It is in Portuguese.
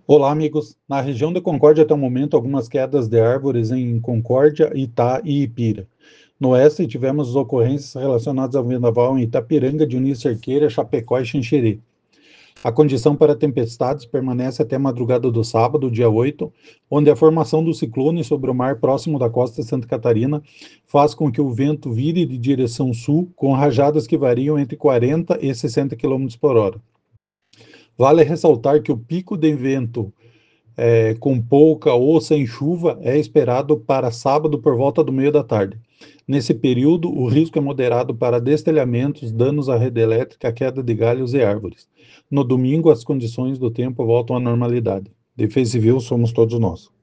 Olá, amigos. Na região da Concórdia, até o momento, algumas quedas de árvores em Concórdia, Itá e Ipira. No oeste, tivemos ocorrências relacionadas ao vendaval em Itapiranga, Dionísio Cerqueira, Chapecó e Xanxerê. A condição para tempestades permanece até a madrugada do sábado, dia 8, onde a formação do ciclone sobre o mar próximo da costa de Santa Catarina faz com que o vento vire de direção sul, com rajadas que variam entre 40 e 60 km por hora. Vale ressaltar que o pico de vento com pouca ou sem chuva é esperado para sábado por volta do meio da tarde. Nesse período, o risco é moderado para destelhamentos, danos à rede elétrica, queda de galhos e árvores. No domingo, as condições do tempo voltam à normalidade. Defesa Civil somos todos nós.